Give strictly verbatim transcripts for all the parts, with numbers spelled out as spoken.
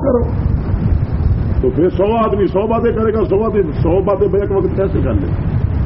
کرو. تو پھر سو آدمی سو باتیں کرے گا, سو آدمی سو باتیں بیک وقت کیسے کر لے.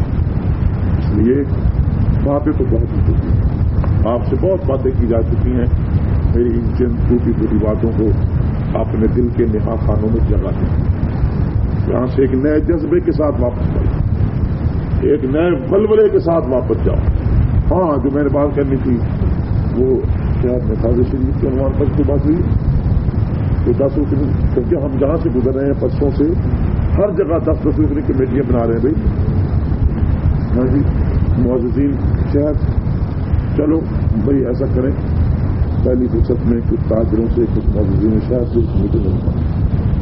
اس لیے باتیں تو بہت ہی چکی ہیں, آپ سے بہت باتیں کی جا چکی ہیں. میری ان چند ٹوٹی پھوٹی باتوں کو اپنے دل کے نہا خانوں میں جگہ دیں. یہاں سے ایک نئے جذبے کے ساتھ واپس جاؤ, ایک نئے ولولے کے ساتھ واپس جاؤ. ہاں, جو میں نے بات کرنی تھی وہ کیا نفاذ شریف کے عنوان پر کی بات ہوئی تو دس رکنی, کیونکہ ہم جہاں سے گزر رہے ہیں پرسوں سے ہر جگہ دس دس رکنی کمیٹیاں بنا رہے ہیں بھائی. ہاں جی, معززین شہر, چلو بھائی ایسا کریں, پہلی فرصت میں کچھ تاجروں سے کچھ معززین شہر سے میٹنگ ہوتا ہے.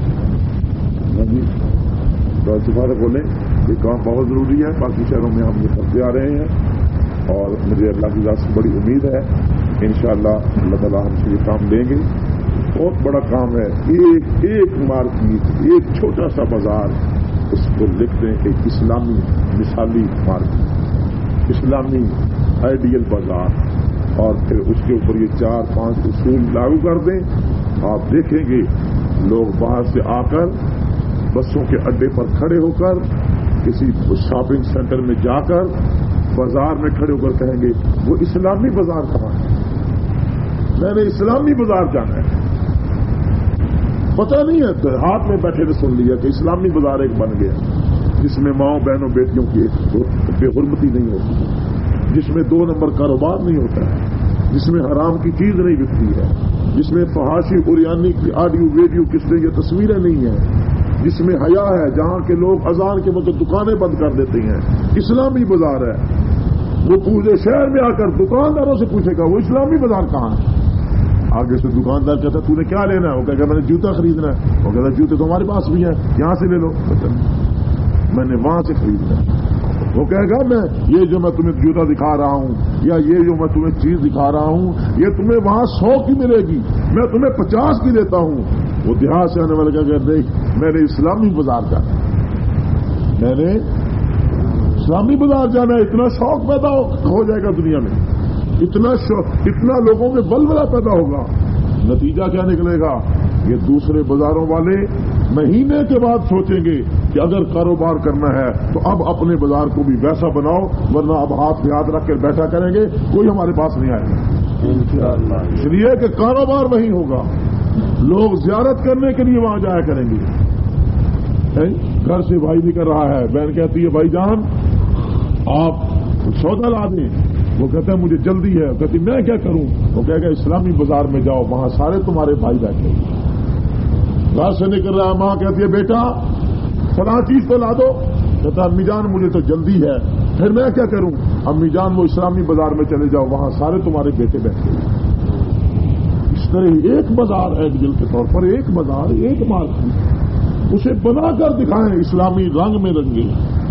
ہاں جی, تو سفارت بولیں یہ کام بہت ضروری ہے. باقی شہروں میں ہم یہ کرتے آ رہے ہیں اور مجھے اللہ کی ذات سے بڑی امید ہے انشاءاللہ اللہ تعالیٰ ہم سے یہ کام لیں گے. بہت بڑا کام ہے. ایک ایک مارکیٹ, ایک چھوٹا سا بازار, اس کو لکھ دیں ایک اسلامی مثالی مارکیٹ, اسلامی آئیڈیل بازار, اور پھر اس کے اوپر یہ چار پانچ اصول لاگو کر دیں. آپ دیکھیں گے لوگ باہر سے آ کر بسوں کے اڈے پر کھڑے ہو کر کسی شاپنگ سینٹر میں جا کر بازار میں کھڑے ہو کر کہیں گے وہ اسلامی بازار کہاں ہے, میں نے اسلامی بازار جانا ہے. پتہ نہیں ہے, ہاتھ میں بیٹھے نے سن لیا کہ اسلامی بازار ایک بن گیا جس میں ماؤں بہنوں بیٹیوں کی بے حرمتی نہیں ہوتی, جس میں دو نمبر کاروبار نہیں ہوتا ہے, جس میں حرام کی چیز نہیں بکتی ہے, جس میں فحاشی اوریانی کی آڈیو ویڈیو قسطیں یا تصویریں نہیں ہیں, جس میں حیا ہے, جہاں کے لوگ اذان کے وقت دکانیں بند کر دیتے ہیں. اسلامی بازار ہے. وہ پورے شہر میں آ کر دکانداروں سے پوچھے گا وہ اسلامی بازار کہاں ہے. آگے سے دکاندار کہتا ہے تو نے کیا لینا ہے, وہ کہتا ہے میں نے جوتا خریدنا ہے. وہ کہتا ہے جوتے تو ہمارے پاس بھی ہیں, یہاں سے لے لو. میں نے وہاں سے خریدنا ہے. وہ کہے گا میں یہ جو میں تمہیں جوتا دکھا رہا ہوں یا یہ جو میں تمہیں چیز دکھا رہا ہوں یہ تمہیں وہاں سو کی ملے گی, میں تمہیں پچاس کی دیتا ہوں. وہ دیہات سے آنے والے کا کہتے ہیں میں نے اسلامی بازار جانا ہے, میں نے اسلامی بازار جانا ہے. اتنا شوق پیدا ہو جائے گا دنیا میں, اتنا اتنا لوگوں میں ولولہ پیدا ہوگا. نتیجہ کیا نکلے گا, یہ دوسرے بازاروں والے مہینے کے بعد سوچیں گے کہ اگر کاروبار کرنا ہے تو اب اپنے بازار کو بھی ویسا بناؤ, ورنہ اب ہاتھ پہ ہاتھ رکھ کر بیٹھا کریں گے, کوئی ہمارے پاس نہیں آئے گا. اس لیے کہ کاروبار وہیں ہوگا, لوگ زیارت کرنے کے لیے وہاں جایا کریں گے. گھر سے بھائی نکل رہا ہے, بہن کہتی ہے بھائی جان آپ سودا لا دیں. وہ کہتا ہے مجھے جلدی ہے. وہ کہتی میں کیا کروں. وہ کہے گا اسلامی بازار میں جاؤ, وہاں سارے تمہارے بھائی بیٹھے. گھر سے نکل رہا ہے, ماں کہتی ہے بیٹا فلاں چیز تو لا دو. کہتا امی جان مجھے تو جلدی ہے. پھر میں کیا کروں. امی جان وہ اسلامی بازار میں چلے جاؤ, وہاں سارے تمہارے بیٹے بیٹھے. اس طرح ایک بازار ہے دل کے طور پر, ایک بازار, ایک مارکیٹ, اسے بنا کر دکھائیں, اسلامی رنگ میں رنگے,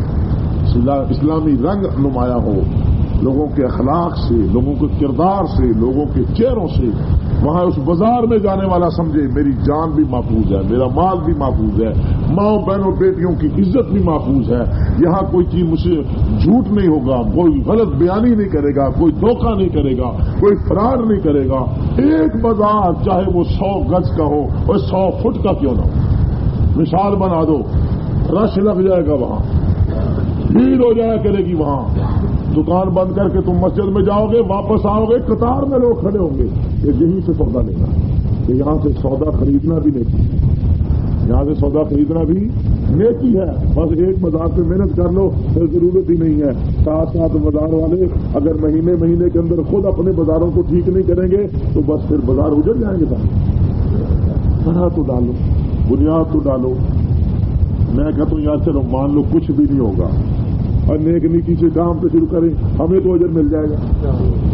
اسلامی رنگ نمایاں ہو, لوگوں کے اخلاق سے, لوگوں کے کردار سے, لوگوں کے چہروں سے. وہاں اس بازار میں جانے والا سمجھے میری جان بھی محفوظ ہے, میرا مال بھی محفوظ ہے, ماؤں بہنوں بیٹیوں کی عزت بھی محفوظ ہے. یہاں کوئی چیز مجھ سے جھوٹ نہیں ہوگا, کوئی غلط بیانی نہیں کرے گا, کوئی دھوکہ نہیں کرے گا, کوئی فراڈ نہیں کرے گا. ایک بازار چاہے وہ سو گز کا ہو اور سو فٹ کا کیوں نہ ہو, مثال بنا دو, رش لگ جائے گا وہاں, بھیڑ ہو جایا کرے گی وہاں. دکان بند کر کے تم مسجد میں جاؤ گے, واپس آؤ گے, قطار میں لوگ کھڑے ہوں گے. یہ یہیں سے سودا لینا, کہ یہاں سے سودا خریدنا بھی نیکی ہے, یہاں سے سودا خریدنا بھی نیکی ہے. بس ایک بازار پہ محنت کر لو, پھر ضرورت ہی نہیں ہے. ساتھ ساتھ بازار والے اگر مہینے مہینے کے اندر خود اپنے بازاروں کو ٹھیک نہیں کریں گے تو بس پھر بازار اجڑ جائیں گے. سارے طرح تو ڈالو, بنیاد تو ڈالو. میں کہتا ہوں یار چلو مان لو کچھ بھی نہیں ہوگا اور نیک نیکی سے کام پہ شروع کریں, ہمیں تو اجر مل جائے گا,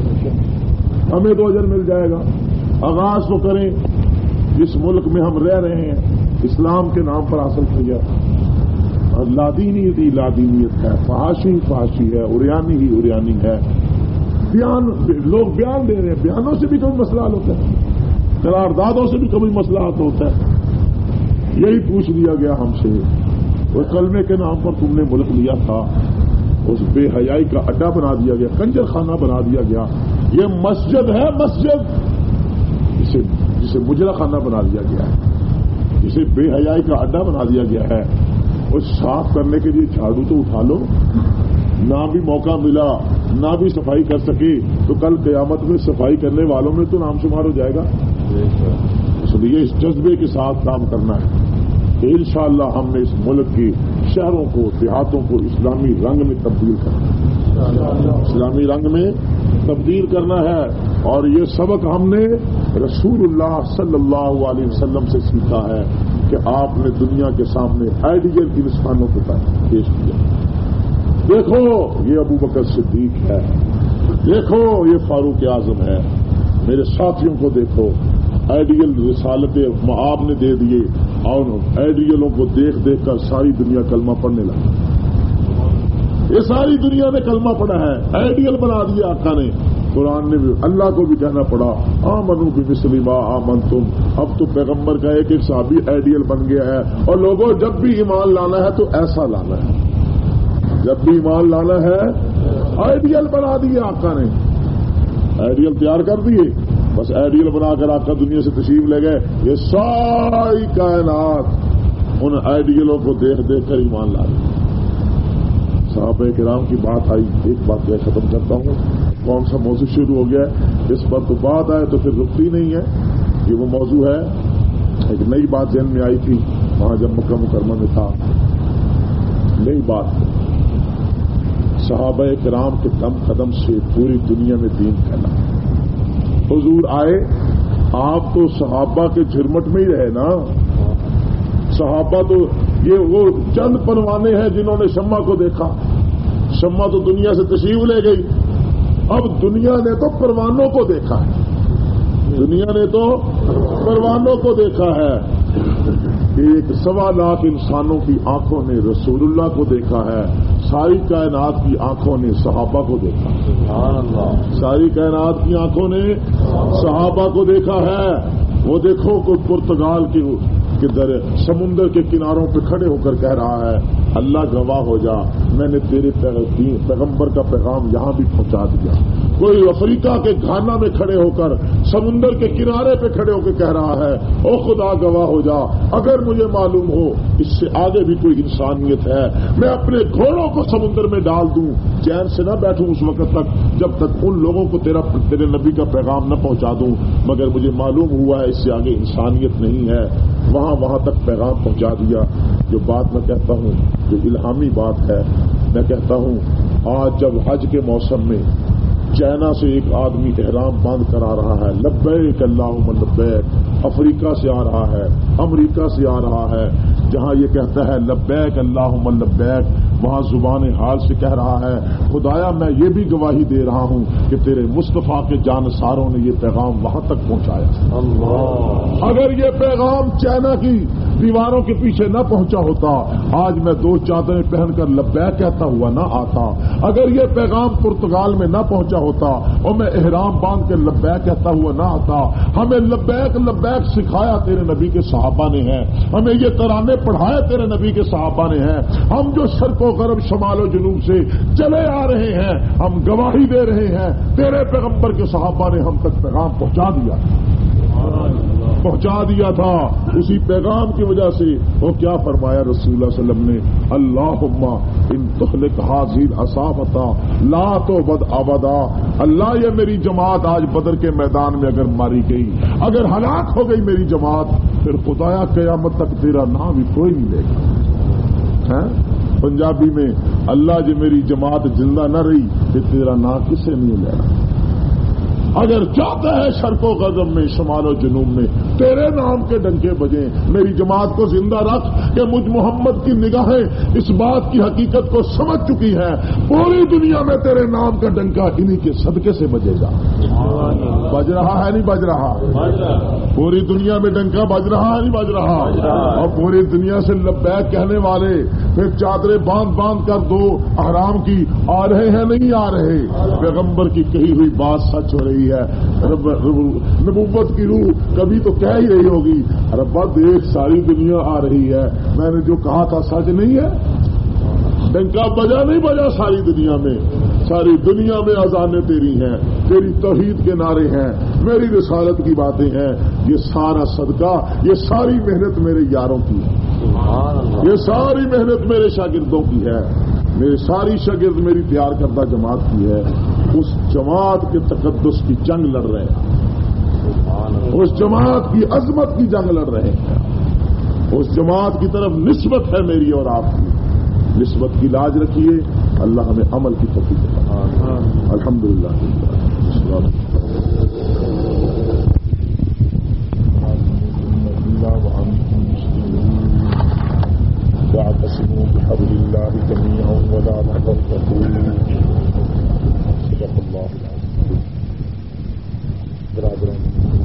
ہمیں تو اجر مل جائے گا. آغاز تو کریں جس ملک میں ہم رہ رہے ہیں, اسلام کے نام پر حاصل کیا, اور لادینیت ہی لادینیت ہے, فحاشی فحاشی ہے, اوریانی ہی اوریانی ہے. بیان لوگ بیان دے رہے ہیں, بیانوں سے بھی کوئی مسئلہ حل ہوتا ہے, قراردادوں سے بھی کبھی مسئلہ حل ہوتا ہے. یہی پوچھ لیا گیا ہم سے, وہ کلمے کے نام پر تم نے ملک لیا تھا, اس بے حیائی کا اڈا بنا دیا گیا, کنجر خانہ بنا دیا گیا. یہ مسجد ہے, مسجد جسے جسے مجرا خانہ بنا دیا گیا ہے. اسے بے حیائی کا اڈا بنا دیا گیا ہے. اس صاف کرنے کے لیے جھاڑو تو اٹھا لو. نہ بھی موقع ملا, نہ بھی صفائی کر سکے تو کل قیامت میں صفائی کرنے والوں میں تو نام شمار ہو جائے گا. اس لیے اس جذبے کے ساتھ کام کرنا ہے کہ انشاءاللہ ہم نے اس ملک کے شہروں کو, دیہاتوں کو اسلامی رنگ میں تبدیل کرنا ہے, اسلامی رنگ میں تبدیل کرنا ہے. اور یہ سبق ہم نے رسول اللہ صلی اللہ علیہ وسلم سے سیکھا ہے کہ آپ نے دنیا کے سامنے آئیڈیل انسانوں کو پیش کیا. دیکھو یہ ابو بکر صدیق ہے, دیکھو یہ فاروق اعظم ہے, میرے ساتھیوں کو دیکھو, آئیڈیل رسالت آپ نے دے دیے اور آئیڈیلوں کو دیکھ دیکھ کر ساری دنیا کلمہ پڑھنے لگی. یہ ساری دنیا نے کلمہ پڑھا ہے, آئیڈیل بنا دیا آقا نے. قرآن نے بھی اللہ کو بھی کہنا پڑا آمنو بمثل ما آمنتم. اب تو پیغمبر کا ایک ایک صحابی آئیڈیل بن گیا ہے. اور لوگوں جب بھی ایمان لانا ہے تو ایسا لانا ہے, جب بھی ایمان لانا ہے آئیڈیل بنا دیے آقا نے, آئیڈیل تیار کر دیے. بس آئیڈیل بنا کر آقا دنیا سے تشریف لے گئے. یہ ساری کائنات ان آئیڈیلوں کو دیکھ دیکھ کر ایمان لا دی. صحابہ کرام کی بات آئی, ایک بات میں ختم کرتا ہوں. کون سا موضوع شروع ہو گیا ہے اس پر تو بات آئے تو پھر رکتی نہیں ہے. یہ وہ موضوع ہے, ایک نئی بات ذہن میں آئی تھی وہاں جب مکہ مکرمہ میں تھا. نئی بات, صحابہ کرام کے دم قدم سے پوری دنیا میں دین پھیلا. حضور آئے, آپ تو صحابہ کے جھرمٹ میں ہی رہے نا. صحابہ تو یہ وہ چند پروانے ہیں جنہوں نے شمع کو دیکھا. شمع تو دنیا سے تشریف لے گئی. اب دنیا نے تو پروانوں کو دیکھا ہے, دنیا نے تو پروانوں کو دیکھا ہے. ایک سوا لاکھ انسانوں کی آنکھوں نے رسول اللہ کو دیکھا ہے. ساری کائنات کی آنکھوں نے صحابہ کو دیکھا ہے. ساری کائنات کی آنکھوں نے صحابہ کو دیکھا ہے. وہ دیکھو کوئی پرتگال کی کہ در سمندر کے کناروں پہ کھڑے ہو کر کہہ رہا ہے اللہ گواہ ہو جا میں نے تیرے پیغمبر کا پیغام یہاں بھی پہنچا دیا. کوئی افریقہ کے گھانا میں کھڑے ہو کر سمندر کے کنارے پہ کھڑے ہو کے کہہ رہا ہے او خدا گواہ ہو جا اگر مجھے معلوم ہو اس سے آگے بھی کوئی انسانیت ہے میں اپنے گھوڑوں کو سمندر میں ڈال دوں, چین سے نہ بیٹھوں اس وقت تک جب تک ان لوگوں کو تیرا تیرے نبی کا پیغام نہ پہنچا دوں. مگر مجھے معلوم ہوا ہے اس سے آگے انسانیت نہیں ہے. وہاں وہاں تک پیغام پہنچا دیا. جو بات میں کہتا ہوں جو الہامی بات ہے, میں کہتا ہوں آج جب حج کے موسم میں چائنا سے ایک آدمی احرام باندھ کر آ رہا ہے لبیک اللہم لبیک, افریقہ سے آ رہا ہے, امریکہ سے آ رہا ہے, جہاں یہ کہتا ہے لبیک اللہم لبیک وہاں زبان حال سے کہہ رہا ہے خدایا میں یہ بھی گواہی دے رہا ہوں کہ تیرے مصطفیٰ کے جانساروں نے یہ پیغام وہاں تک پہنچایا. اللہ اگر یہ پیغام چائنا کی دیواروں کے پیچھے نہ پہنچا ہوتا آج میں دو چادریں پہن کر لبیک کہتا ہوا نہ آتا. اگر یہ پیغام پرتگال میں نہ پہنچا ہوتا اور میں احرام باندھ کے لبیک کہتا ہوا نہ آتا. ہمیں لبیک لبیک سکھایا تیرے نبی کے صحابہ نے ہیں, ہمیں یہ ترانے پڑھائے تیرے نبی کے صحابہ نے ہیں. ہم جو شرق و غرب شمال و جنوب سے چلے آ رہے ہیں ہم گواہی دے رہے ہیں تیرے پیغمبر کے صحابہ نے ہم تک پیغام پہنچا دیا پہنچا دیا تھا. اسی پیغام کی وجہ سے وہ کیا فرمایا رسول اللہ صلی اللہ علیہ وسلم نے اللہم ان تخلق حاضر اصافتا لا تو بد ابدا. اللہ یہ میری جماعت آج بدر کے میدان میں اگر ماری گئی اگر ہلاک ہو گئی میری جماعت پھر خدایا قیامت تک تیرا نام بھی کوئی نہیں لے گا. پنجابی میں اللہ جی میری جماعت زندہ نہ رہی کہ تیرا نام کسے نہیں لے رہا. اگر چاہتا ہے شرق و غرب میں شمال و جنوب میں تیرے نام کے ڈنکے بجیں میری جماعت کو زندہ رکھ کہ مجھ محمد کی نگاہیں اس بات کی حقیقت کو سمجھ چکی ہے پوری دنیا میں تیرے نام کا ڈنکا انہی کے صدقے سے بجے گا. بج رہا ہے نہیں بج رہا؟ پوری دنیا میں ڈنکا بج رہا ہے نہیں بج رہا؟ اور پوری دنیا سے لبیک کہنے والے پھر چادریں باندھ باندھ کر دو احرام کی آ رہے ہیں نہیں آ رہے. پیغمبر کی کہی ہوئی بات سچ ہو رہی ہے. نبوت کی روح کبھی تو کہہ ہی رہی ہوگی ربا دیکھ ساری دنیا آ رہی ہے میں نے جو کہا تھا سچ نہیں ہے. ڈنکا بجا نہیں بجا ساری دنیا میں، ساری دنیا میں اذانیں تیری ہیں، تیری توحید کے نعرے ہیں، میری رسالت کی باتیں ہیں. یہ سارا صدقہ، یہ ساری محنت میرے یاروں کی ہے، یہ ساری محنت میرے شاگردوں کی ہے، میرے ساری شاگرد میری تیار کردہ جماعت کی ہے. اس جماعت کے تقدس کی جنگ لڑ رہے ہیں، اس جماعت کی عظمت کی جنگ لڑ رہے ہیں. اس جماعت کی طرف نسبت ہے میری اور آپ کی. نسبت کی لاج رکھیے. اللہ ہمیں عمل کی توفیق دے. الحمدللہ. واعتصموا بحبل الله جميعا ولا تفرقوا. صدق الله العظيم. برادران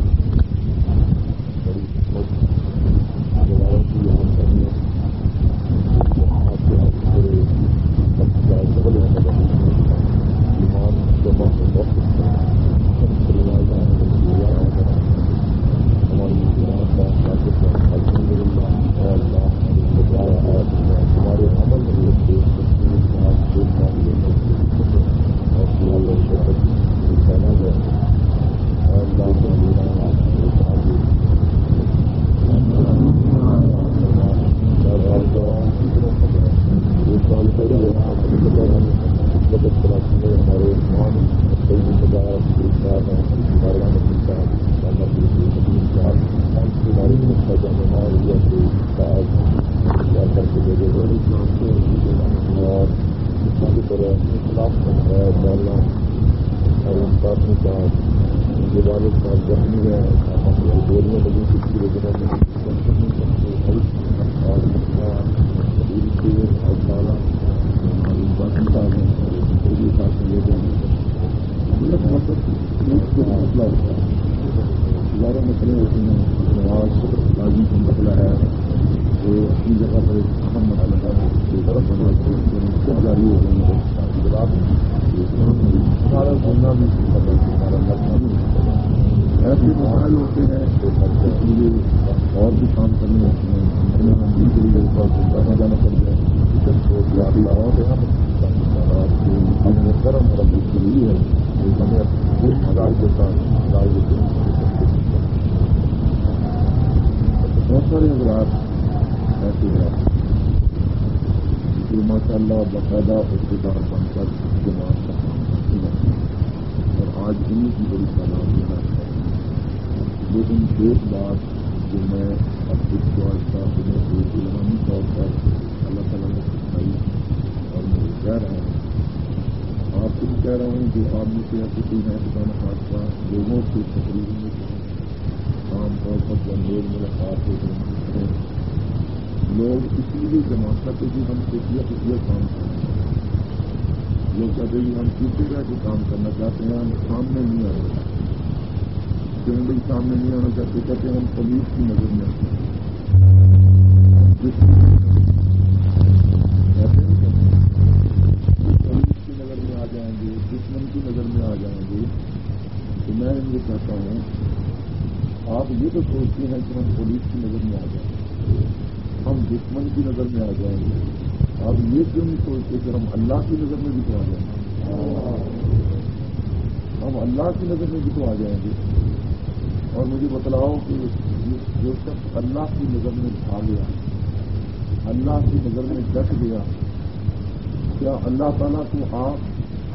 اللہ تعالیٰ کو آپ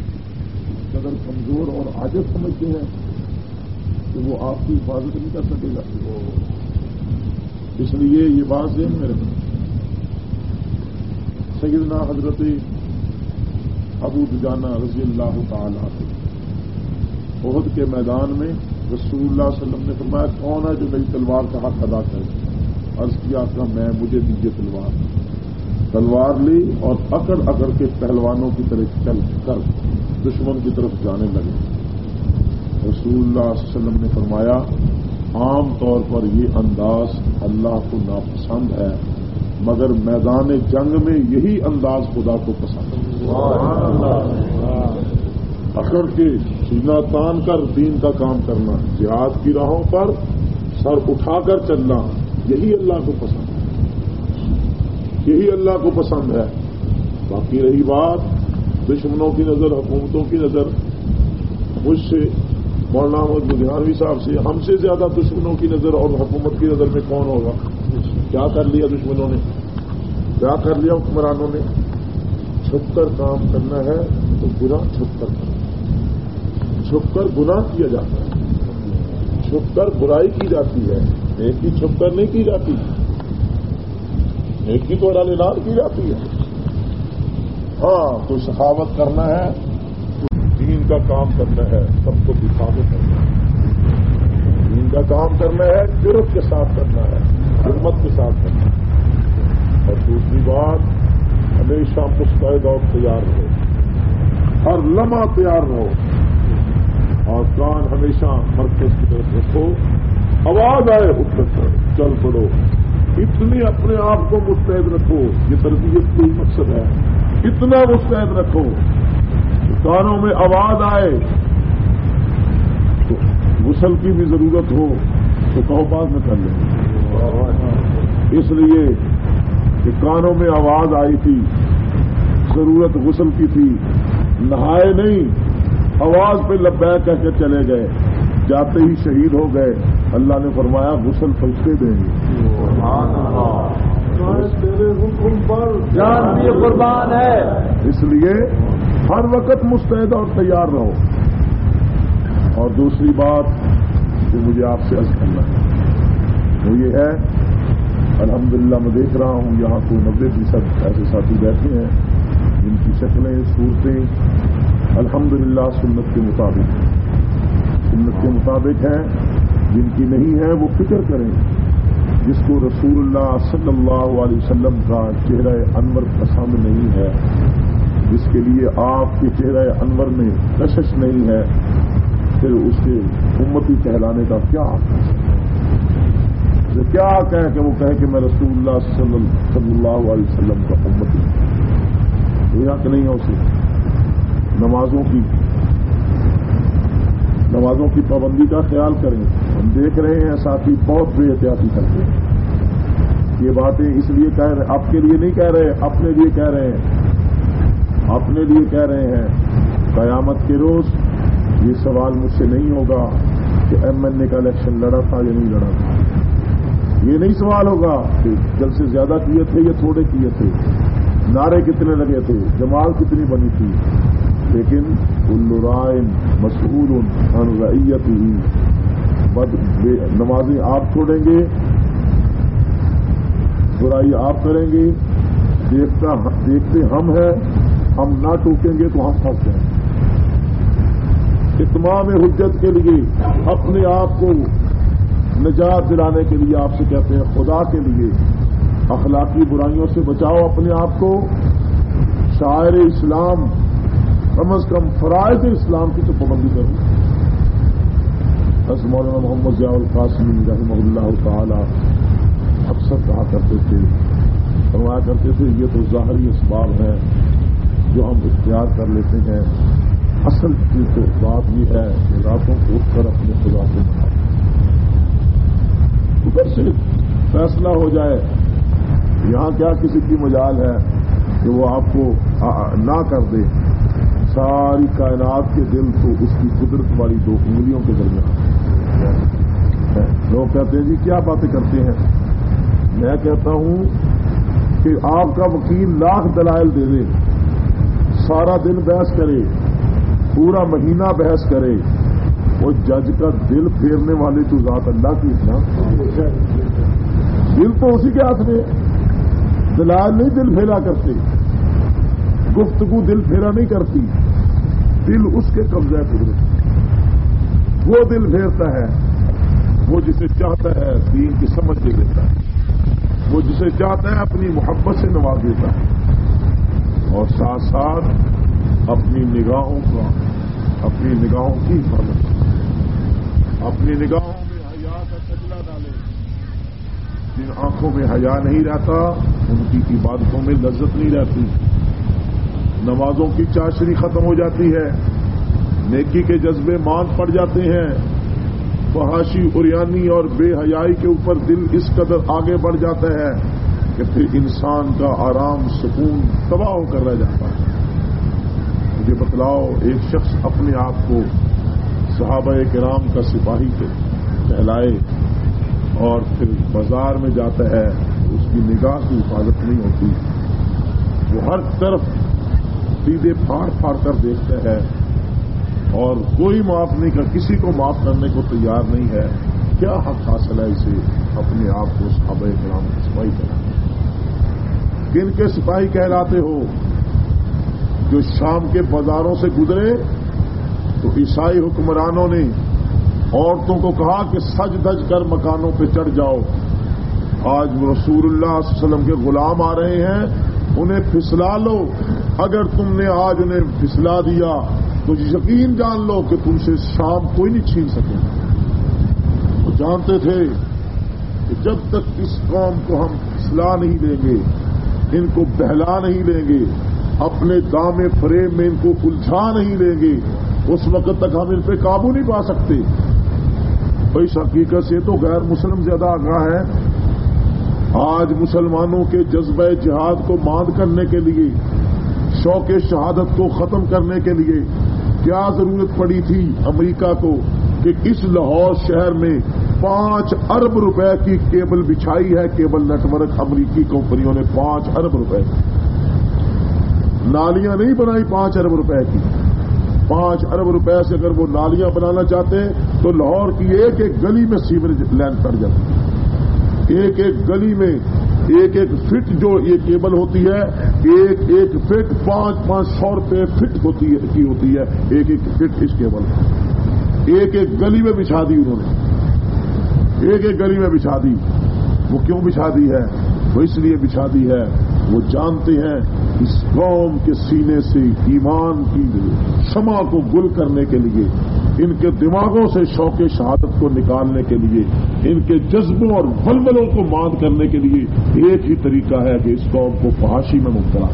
اس قدر کمزور اور عاجز سمجھتے ہیں کہ وہ آپ کی حفاظت نہیں کر سکے گا. اس لیے یہ بات ذہن میں رکھیں. سیدنا حضرت ابو دجانہ رضی اللہ تعالی عنہ احد کے میدان میں رسول اللہ صلی اللہ علیہ وسلم نے فرمایا کون ہے جو میری تلوار کا حق ادا کرے؟ عرض کیا کہ میں مجھے دیجیے تلوار. تلوار لی اور اکڑ اکڑ کے پہلوانوں کی طرف چل کر دشمن کی طرف جانے لگے. رسول اللہ صلی اللہ علیہ وسلم نے فرمایا عام طور پر یہ انداز اللہ کو ناپسند ہے مگر میدان جنگ میں یہی انداز خدا کو پسند ہے. اکڑ کے سینہ تان کر دین کا کام کرنا، جہاد کی راہوں پر سر اٹھا کر چلنا، یہی اللہ کو پسند ہے، یہی اللہ کو پسند ہے. باقی رہی بات دشمنوں کی نظر، حکومتوں کی نظر، مجھ سے مولانا محمد لدھیانوی صاحب سے ہم سے زیادہ دشمنوں کی نظر اور حکومت کی نظر میں کون ہوگا؟ کیا کر لیا دشمنوں نے، کیا کر لیا حکمرانوں نے؟ چھپ کر کام کرنا ہے تو گناہ چھپ کر کرنا، چھپ کر گناہ کیا جاتا ہے، چھپ کر برائی کی جاتی ہے، نیکی چھپ کر نہیں کی جاتی، نیکی تو اعلان اعلان کی جاتی ہے۔ ہاں تو سخاوت کرنا ہے، دین کا کام کرنا ہے، سب کو دکھاوے کرنا ہے، دین کا کام کرنا ہے، جرأت کے ساتھ کرنا ہے، ہمت کے ساتھ کرنا ہے۔ اور دوسری بات ہمیشہ مستعد اور تیار رہو، ہر لمحہ تیار رہو، اور کان ہمیشہ مرکز کی طرف رکھو، آواز آئے اٹھ کر چل پڑو، اتنی اپنے آپ کو مستعد رکھو، یہ تربیت کوئی مقصد ہے، اتنا مستعد رکھو کانوں میں آواز آئے تو غسل کی بھی ضرورت ہو تو کہو بعد میں کر لیں، اس لیے کہ کانوں میں آواز آئی تھی، ضرورت غسل کی تھی، نہائے نہیں، آواز پہ لبیک کہہ کے چلے گئے، جاتے ہی شہید ہو گئے، اللہ نے فرمایا غسل فرشتے دیں گے۔ تیرے حکم پر جان بھی قربان ہے، اس لیے ہر وقت مستعد اور تیار رہو۔ اور دوسری بات جو مجھے آپ سے عرض کرنا ہے وہ یہ ہے، الحمدللہ میں دیکھ رہا ہوں یہاں کو نبے فیصد ایسے ساتھی بیٹھے ہیں جن کی شکلیں صورتیں الحمدللہ سنت کے مطابق سنت کے مطابق ہیں، جن کی نہیں ہے وہ فکر کریں، جس کو رسول اللہ صلی اللہ علیہ وسلم کا چہرہ انور پسند نہیں ہے، جس کے لیے آپ کے چہرہ انور میں کشش نہیں ہے، پھر اس کے امتی کہلانے کا کیا حق ہے؟ کیا کہے کہ وہ کہے کہ میں رسول اللہ صلی اللہ علیہ وسلم کا امتی ہوں؟ کوئی حق نہیں ہے اسے۔ نمازوں کی نمازوں کی پابندی کا خیال کریں، ہم دیکھ رہے ہیں ساتھی بہت بے احتیاطی کرتے ہیں، یہ باتیں اس لیے کہہ رہے ہیں، آپ کے لیے نہیں کہہ رہے، اپنے لیے کہہ رہے ہیں، اپنے لیے کہہ رہے ہیں۔ قیامت کے روز یہ سوال مجھ سے نہیں ہوگا کہ ایم این اے کا الیکشن لڑا تھا یا نہیں لڑا تھا، یہ نہیں سوال ہوگا کہ جل سے زیادہ کیے تھے یا تھوڑے کیے تھے، نعرے کتنے لگے تھے، جماعت کتنی بنی تھی، لیکن کل رائن مسئول عن رعیتہ، بد نمازیں آپ چھوڑیں گے، برائی آپ کریں گے، دیکھتا دیکھتے ہم ہیں، ہم نہ ٹوکیں گے تو ہم پھنس جائیں گے۔ اتمام حجت کے لیے اپنے آپ کو نجات دلانے کے لیے آپ سے کہتے ہیں، خدا کے لیے اخلاقی برائیوں سے بچاؤ اپنے آپ کو، شاعر اسلام کم از کم فرائض اسلام کی تو پابندی کرو۔ بس مولانا محمد ضیاء القاسمی رحمہ اللہ تعالی اکثر کہا کرتے تھے، فرمایا کرتے تھے، یہ تو ظاہری اسباب ہیں جو ہم اختیار کر لیتے ہیں، اصل کی تو بات یہ ہے کہ راتوں کو اٹھ کر اپنے خدا کو مناؤ، ادھر سے فیصلہ ہو جائے، یہاں کیا کسی کی مجال ہے کہ وہ آپ کو نہ کر دے، ساری کائنات کے دل تو اس کی قدرت والی دو انگلیوں کے درمیان۔ لوگ کہتے ہیں جی کیا باتیں کرتے ہیں، میں کہتا ہوں کہ آپ کا وکیل لاکھ دلائل دے دے، سارا دن بحث کرے، پورا مہینہ بحث کرے، وہ جج کا دل پھیرنے والی تو ذات اللہ کی اتنا، دل تو اسی کے ہاتھ میں، دلائل نہیں دل پھیرا کرتے، گفتگو دل پھیرا نہیں کرتی، دل اس کے قبضہ قدرت، وہ دل پھیرتا ہے، وہ جسے چاہتا ہے دین کی سمجھ دے دیتا ہے، وہ جسے چاہتا ہے اپنی محبت سے نواز دیتا ہے، اور ساتھ ساتھ اپنی نگاہوں کا اپنی نگاہوں کی حفاظت، اپنی نگاہوں میں حیا کا کچلا ڈالے، جن آنکھوں میں حیا نہیں رہتا ان کی عبادتوں میں لذت نہیں رہتی، نمازوں کی چاشنی ختم ہو جاتی ہے، نیکی کے جذبے ماند پڑ جاتے ہیں، فحاشی اریانی اور بے حیائی کے اوپر دل اس قدر آگے بڑھ جاتا ہے کہ پھر انسان کا آرام سکون تباہ ہو کر رہ جاتا ہے۔ مجھے بتلاؤ، ایک شخص اپنے آپ کو صحابہ کرام کا سپاہی کہلائے اور پھر بازار میں جاتا ہے، اس کی نگاہ کی حفاظت نہیں ہوتی، وہ ہر طرف سیدھے پھاڑ پھاڑ کر دیکھتا ہے اور کوئی معاف نہیں کر کسی کو معاف کرنے کو تیار نہیں ہے، کیا حق حاصل ہے اسے اپنے آپ کو صحابہ کرام کے سپاہی کہلانے؟ کن کے سپاہی کہلاتے ہو؟ جو شام کے بازاروں سے گزرے تو عیسائی حکمرانوں نے عورتوں کو کہا کہ سج دج کر مکانوں پہ چڑھ جاؤ، آج رسول اللہ صلی اللہ علیہ وسلم کے غلام آ رہے ہیں، انہیں پھسلا لو، اگر تم نے آج انہیں پھسلا دیا تو یقین جان لو کہ تم سے شام کوئی نہیں چھین سکے۔ وہ جانتے تھے کہ جب تک اس قوم کو ہم پھسلا نہیں دیں گے، ان کو بہلا نہیں دیں گے، اپنے دامے فریب میں ان کو الجھا نہیں دیں گے، اس وقت تک ہم ان پہ قابو نہیں پا سکتے۔ اس حقیقت سے تو غیر مسلم زیادہ آگاہ ہے۔ آج مسلمانوں کے جذبہ جہاد کو ماند کرنے کے لیے، شوق شہادت کو ختم کرنے کے لیے کیا ضرورت پڑی تھی امریکہ کو کہ اس لاہور شہر میں پانچ ارب روپے کی کیبل بچھائی ہے، کیبل نیٹ ورک امریکی کمپنیوں نے پانچ ارب روپے کی نالیاں نہیں بنائی، پانچ ارب روپے کی پانچ ارب روپے سے اگر وہ نالیاں بنانا چاہتے تو لاہور کی ایک ایک گلی میں سیوریج لائن پڑ جاتی، ایک ایک گلی میں ایک ایک فٹ جو یہ کیبل ہوتی ہے، ایک ایک فٹ پانچ پانچ سو روپے فٹ ہوتی ہے کی ہوتی ہے، ایک ایک فٹ اس کیبل ایک ایک گلی میں بچھا دی انہوں نے، ایک ایک گلی میں بچھا دی۔ وہ کیوں بچھا دی ہے؟ وہ اس لیے بچھا دی ہے، وہ جانتے ہیں اس قوم کے سینے سے ایمان کی شمع کو گل کرنے کے لیے، ان کے دماغوں سے شوق شہادت کو نکالنے کے لیے، ان کے جذبوں اور ولولوں کو ماند کرنے کے لیے ایک ہی طریقہ ہے کہ اس قوم کو فحاشی میں مبتلا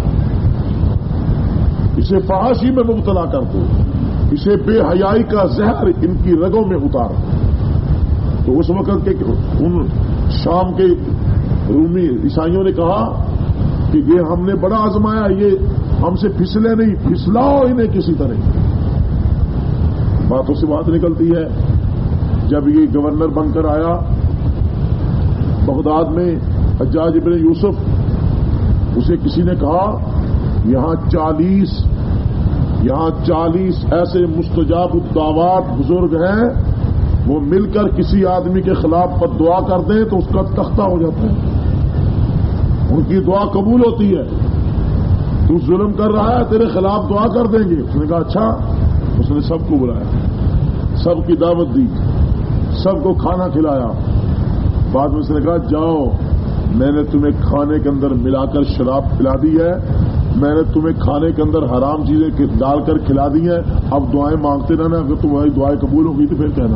کر، اسے فحاشی میں مبتلا کر دو، اسے بے حیائی کا زہر ان کی رگوں میں اتار۔ تو اس وقت کے ان شام کے رومی عیسائیوں نے کہا کہ یہ ہم نے بڑا آزمایا، یہ ہم سے پھسلے نہیں، پھسلاؤ انہیں کسی طرح۔ باتوں سے بات نکلتی ہے، جب یہ گورنر بن کر آیا بغداد میں حجاج ابن یوسف، اسے کسی نے کہا یہاں چالیس یہاں چالیس ایسے مستجاب الدعوات بزرگ ہیں، وہ مل کر کسی آدمی کے خلاف بد دعا کر دیں تو اس کا تختہ ہو جاتا ہے، ان کی دعا قبول ہوتی ہے۔ تو ظلم کر رہا ہے، تیرے خلاف دعا کر دیں گے۔ اس نے کہا اچھا، اس نے سب کو بلایا، سب کی دعوت دی، سب کو کھانا کھلایا، بعد میں اس نے کہا جاؤ، میں نے تمہیں کھانے کے اندر ملا کر شراب پلا دی ہے، میں نے تمہیں کھانے کے اندر حرام چیزیں ڈال کر کھلا دی ہیں، اب دعائیں مانگتے رہنا، اگر تمہاری دعائیں قبول ہو گئی تو پھر کہنا۔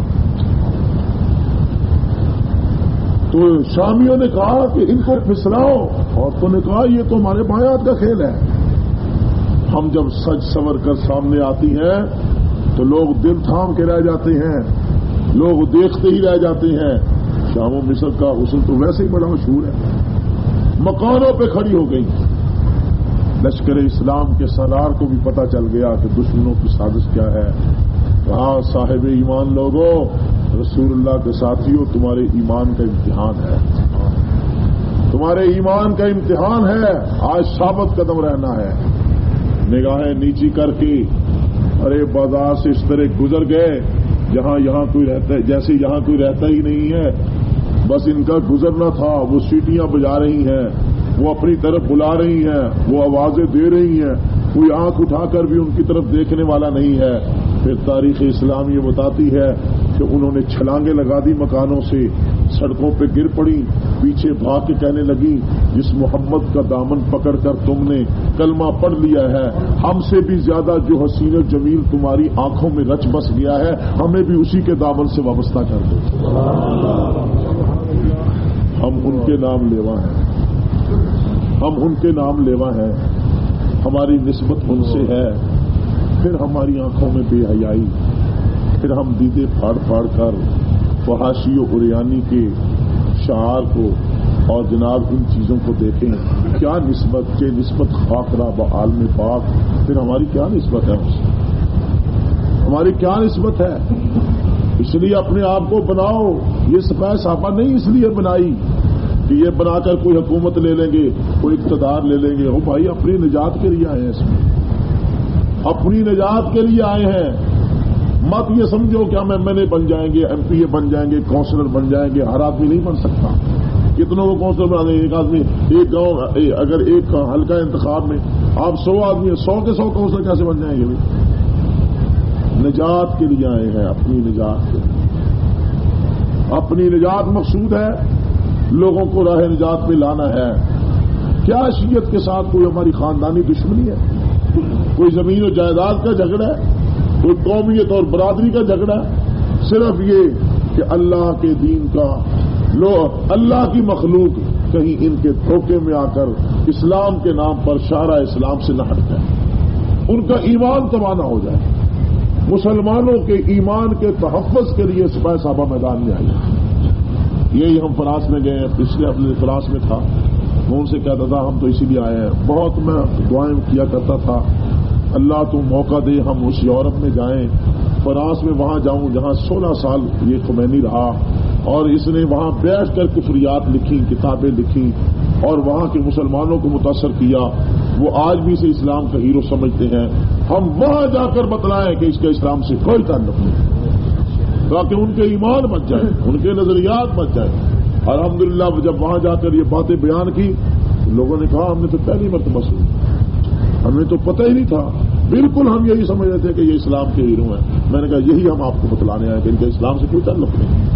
تو شامیوں نے کہا کہ ان کو پھسلاؤ، عورتوں نے کہا یہ تو ہمارے بایات کا کھیل ہے۔ ہم جب سج سور کر سامنے آتی ہیں تو لوگ دل تھام کے رہ جاتے ہیں، لوگ دیکھتے ہی رہ جاتے ہیں۔ شام و مصر کا حسن تو ویسے ہی بڑا مشہور ہے، مکانوں پہ کھڑی ہو گئی۔ لشکر اسلام کے سالار کو بھی پتہ چل گیا کہ دشمنوں کی سازش کیا ہے۔ کہا صاحب ایمان لوگوں، رسول اللہ کے ساتھیوں، تمہارے ایمان کا امتحان ہے، تمہارے ایمان کا امتحان ہے، آج ثابت قدم رہنا ہے۔ نگاہیں نیچی کر کے ارے بازار سے اس طرح گزر گئے جہاں یہاں کوئی رہتا ہے، جیسے یہاں کوئی رہتا ہی نہیں ہے، بس ان کا گزرنا تھا۔ وہ سیٹیاں بجا رہی ہیں، وہ اپنی طرف بلا رہی ہیں، وہ آوازیں دے رہی ہیں، کوئی آنکھ اٹھا کر بھی ان کی طرف دیکھنے والا نہیں ہے۔ پھر تاریخ اسلام یہ بتاتی ہے کہ انہوں نے چھلانگیں لگا دی مکانوں سے، سڑکوں پہ گر پڑی، پیچھے بھاگ کے کہنے لگی جس محمد کا دامن پکڑ کر تم نے کلمہ پڑھ لیا ہے، ہم سے بھی زیادہ جو حسین و جمیل تمہاری آنکھوں میں رچ بس گیا ہے، ہمیں بھی اسی کے دامن سے وابستہ کر دو۔ ہم ان کے نام لیوا ہیں، ہم ان کے نام لیوا ہیں، ہماری نسبت ان سے ہے۔ پھر ہماری آنکھوں میں بے حیائی، پھر ہم دیدے پھاڑ پھاڑ کر فحاشی و عریانی کے شعار کو اور جناب ان چیزوں کو دیکھیں کیا نسبت کے نسبت خاکرہ با عالم پاک، پھر ہماری کیا نسبت ہے اس سے، ہماری کیا نسبت ہے؟ اس لیے اپنے آپ کو بناؤ. یہ سپاہ صحابہ نہیں اس لیے بنائی کہ یہ بنا کر کوئی حکومت لے لیں گے، کوئی اقتدار لے لیں گے. وہ بھائی اپنی نجات کے لیے آئے ہیں، اس میں اپنی نجات کے لیے آئے ہیں. مت یہ سمجھو کہ ہم ایم ایل اے بن جائیں گے، ایم پی اے بن جائیں گے، کونسلر بن جائیں گے. ہر آدمی نہیں بن سکتا. کتنوں کو کونسلر بنا دیں؟ ایک آدمی ایک گاؤں اگر ایک حلقہ انتخاب میں آپ سو آدمی سو کے سو کونسلر کیسے بن جائیں گے؟ نجات کے لیے آئے ہیں، اپنی نجات کے لیے. اپنی نجات مقصود ہے، لوگوں کو راہ نجات پہ لانا ہے. کیا شیعت کے ساتھ کوئی ہماری خاندانی دشمنی ہے؟ کوئی زمین و جائیداد کا جھگڑا ہے؟ کوئی قومیت اور برادری کا جھگڑا ہے؟ صرف یہ کہ اللہ کے دین کا لو اللہ کی مخلوق کہیں ان کے دھوکے میں آ کر اسلام کے نام پر شارع اسلام سے نہ ہٹ جائے، ان کا ایمان تباہ نہ ہو جائے. مسلمانوں کے ایمان کے تحفظ کے لیے سپاہ صحابہ میدان میں آئے. یہی ہم فراس میں گئے ہیں، پچھلے اپنے فراس میں تھا، میں ان سے کہتا تھا ہم تو اسی لیے آئے ہیں. بہت میں دعائیں کیا کرتا تھا اللہ تو موقع دے ہم اس یورپ میں جائیں، فراس میں وہاں جاؤں جہاں سولہ سال یہ خمینی رہا اور اس نے وہاں بیٹھ کر کفریات لکھی، کتابیں لکھی اور وہاں کے مسلمانوں کو متاثر کیا. وہ آج بھی اسے اسلام کا ہیرو سمجھتے ہیں. ہم وہاں جا کر بتلائیں کہ اس کا اسلام سے کوئی تعلق نہیں، تاکہ ان کے ایمان بچ جائے، ان کے نظریات بچ جائے. الحمدللہ جب وہاں جا کر یہ باتیں بیان کی لوگوں نے کہا ہم نے تو پہلی مرتبہ سنی، ہمیں تو پتہ ہی نہیں تھا. بالکل ہم یہی سمجھ رہے تھے کہ یہ اسلام کے ہیرو ہیں. میں نے کہا یہی ہم آپ کو بتلانے آئے کہ ان کا اسلام سے کوئی تعلق نہیں.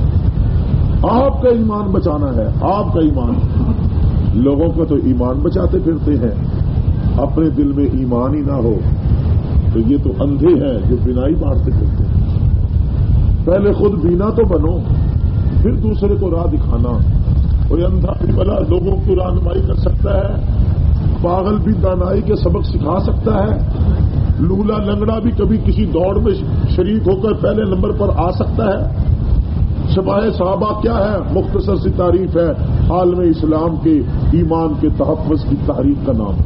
آپ کا ایمان بچانا ہے، آپ کا ایمان. لوگوں کا تو ایمان بچاتے پھرتے ہیں، اپنے دل میں ایمان ہی نہ ہو تو یہ تو اندھے ہیں جو بینائی بانٹتے پھرتے ہیں. پہلے خود بینا تو بنو، پھر دوسرے کو راہ دکھانا. کوئی اندھا بھی بلا لوگوں کو رہنمائی کر سکتا ہے، پاگل بھی دانائی کے سبق سکھا سکتا ہے، لولا لنگڑا بھی کبھی کسی دوڑ میں شریک ہو کر پہلے نمبر پر آ سکتا ہے. سپاہ صحابہ کیا ہے؟ مختصر سی تعریف ہے، عالم اسلام کے ایمان کے تحفظ کی تحریک کا نام.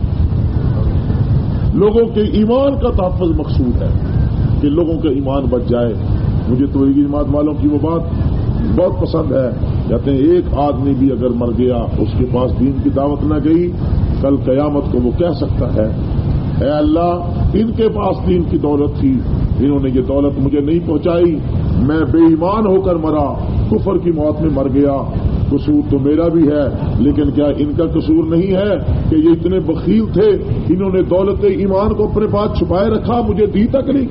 لوگوں کے ایمان کا تحفظ مقصود ہے کہ لوگوں کا ایمان بچ جائے. مجھے تو جماعت والوں کی وہ بات بہت پسند ہے، کہتے ہیں ایک آدمی بھی اگر مر گیا اس کے پاس دین کی دعوت نہ گئی، کل قیامت کو وہ کہہ سکتا ہے اے اللہ ان کے پاس دین کی دولت تھی، انہوں نے یہ دولت مجھے نہیں پہنچائی، میں بے ایمان ہو کر مرا، کفر کی موت میں مر گیا. قصور تو میرا بھی ہے، لیکن کیا ان کا قصور نہیں ہے کہ یہ اتنے بخیل تھے، انہوں نے دولت ایمان کو اپنے پاس چھپائے رکھا، مجھے دی تک نہیں.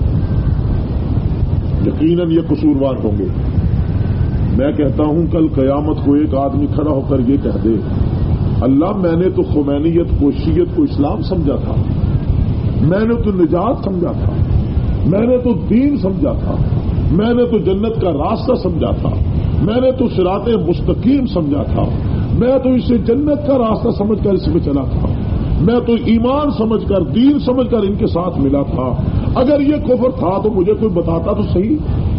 یقیناً یہ قصوروار ہوں گے. میں کہتا ہوں کل قیامت کو ایک آدمی کھڑا ہو کر یہ کہہ دے اللہ میں نے تو خمینیت کو شیعت کو اسلام سمجھا تھا، میں نے تو نجات سمجھا تھا، میں نے تو دین سمجھا تھا، میں نے تو جنت کا راستہ سمجھا تھا، میں نے تو صراط مستقیم سمجھا تھا، میں تو اسے جنت کا راستہ سمجھ کر اس میں چلا تھا، میں تو ایمان سمجھ کر دین سمجھ کر ان کے ساتھ ملا تھا. اگر یہ کفر تھا تو مجھے کوئی بتاتا تو صحیح،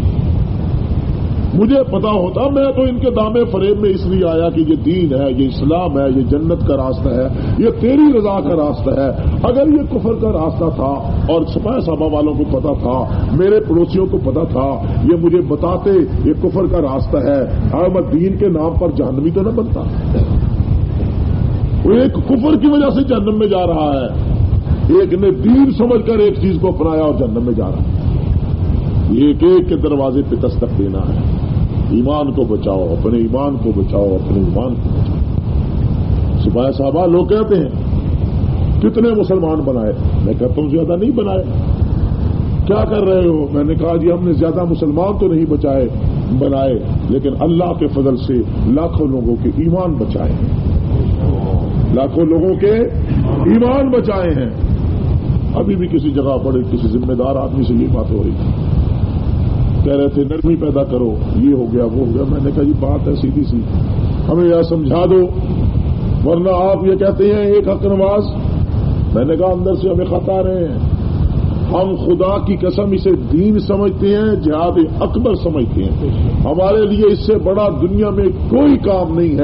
مجھے پتا ہوتا. میں تو ان کے دامے فریب میں اس لیے آیا کہ یہ دین ہے، یہ اسلام ہے، یہ جنت کا راستہ ہے، یہ تیری رضا کا راستہ ہے. اگر یہ کفر کا راستہ تھا اور سپاہ صحابہ والوں کو پتا تھا، میرے پڑوسیوں کو پتا تھا، یہ مجھے بتاتے یہ کفر کا راستہ ہے، اور میں دین کے نام پر جہنمی تو نہ بنتا. وہ ایک کفر کی وجہ سے جہنم میں جا رہا ہے، ایک نے دین سمجھ کر ایک چیز کو اپنایا اور جہنم میں جا رہا ہے. ایک ایک کے دروازے پہ دستک دینا ہے. ایمان کو بچاؤ، اپنے ایمان کو بچاؤ، اپنے ایمان کو بچاؤ. سپاہ صحابہ لوگ کہتے ہیں کتنے مسلمان بنائے؟ میں کہتا ہوں زیادہ نہیں بنائے. کیا کر رہے ہو؟ میں نے کہا جی ہم نے زیادہ مسلمان تو نہیں بچائے بنائے، لیکن اللہ کے فضل سے لاکھوں لوگوں کے ایمان بچائے ہیں، لاکھوں لوگوں کے ایمان بچائے ہیں. ابھی بھی کسی جگہ پر کسی ذمہ دار آدمی سے یہ بات ہو رہی تھی، کہہ رہے تھے نرمی پیدا کرو، یہ ہو گیا وہ ہو گیا. میں نے کہا یہ بات ہے سیدھی سی، ہمیں یہ سمجھا دو، ورنہ آپ یہ کہتے ہیں ایک حق نواز. میں نے کہا اندر سے ہمیں خطا رہے ہیں. ہم خدا کی قسم اسے دین سمجھتے ہیں، جہاد اکبر سمجھتے ہیں. ہمارے لیے اس سے بڑا دنیا میں کوئی کام نہیں ہے.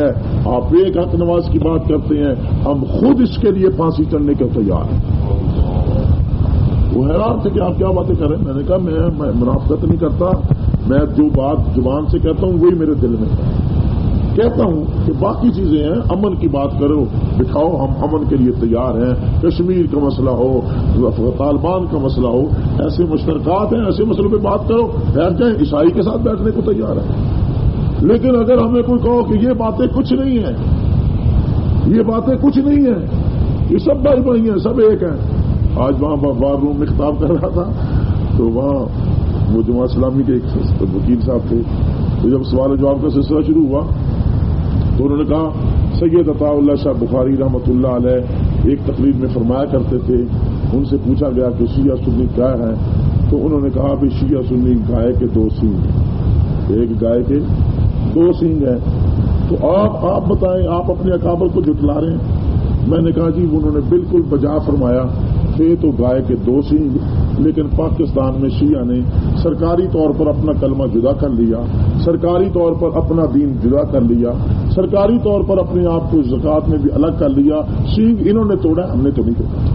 آپ ایک حق نواز کی بات کرتے ہیں، ہم خود اس کے لیے پھانسی چڑھنے کے تیار ہیں۔ وہ حیران تھے کہ آپ کیا باتیں کریں۔ میں نے کہا میں منافقت نہیں کرتا، میں جو بات زبان سے کہتا ہوں وہی میرے دل میں ہے۔ کہتا ہوں کہ باقی چیزیں ہیں، امن کی بات کرو، دکھاؤ ہم امن کے لیے تیار ہیں، کشمیر کا مسئلہ ہو، طالبان کا مسئلہ ہو، ایسے مشترکات ہیں، ایسے مسئلوں پہ بات کرو، بیٹھ جائیں، عیسائی کے ساتھ بیٹھنے کو تیار ہے۔ لیکن اگر ہمیں کوئی کہو کہ یہ باتیں کچھ نہیں ہیں، یہ باتیں کچھ نہیں ہیں، یہ سب بھائی بھائی ہیں، سب ایک ہیں۔ آج وہاں بار روم میں خطاب کر رہا تھا تو وہاں وہ جماعت اسلامی کے ایک وکیل صاحب تھے، تو جب سوال و جواب کا سلسلہ شروع ہوا تو انہوں نے کہا سید عطا اللہ شاہ بخاری رحمۃ اللہ علیہ ایک تقریر میں فرمایا کرتے تھے، ان سے پوچھا گیا کہ شیعہ سنی کیا ہے، تو انہوں نے کہا بھی شیعہ سنی گائے کے دو سینگ، ایک گائے کے دو سینگ ہیں۔ تو آپ آپ بتائیں، آپ اپنے اکابر کو جھٹلا رہے ہیں۔ میں نے کہا جی انہوں نے بالکل بجا فرمایا، تھے تو گائے کے دو سینگ، لیکن پاکستان میں شیعہ نے سرکاری طور پر اپنا کلمہ جدا کر لیا، سرکاری طور پر اپنا دین جدا کر لیا، سرکاری طور پر اپنے آپ کو زکوٰۃ میں بھی الگ کر لیا۔ سینگ انہوں نے توڑا، ہم نے تو نہیں توڑا۔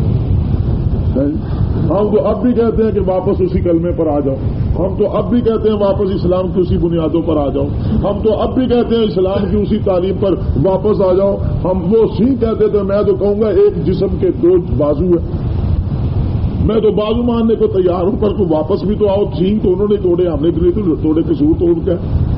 ہم تو اب بھی کہتے ہیں کہ واپس اسی کلمے پر آ جاؤ، ہم تو اب بھی کہتے ہیں واپس اسلام کی اسی بنیادوں پر آ جاؤ، ہم تو اب بھی کہتے ہیں اسلام کی اسی تعلیم پر واپس آ جاؤ۔ ہم وہ سی کہتے تھے، میں تو کہوں گا ایک جسم کے دو بازو ہیں، میں تو بازو ماننے کو تیار ہوں، پر کو واپس بھی تو آؤ۔ سینگ تو انہوں نے توڑے، ہم نے بھی نہیں توڑے، قصور توڑ کے۔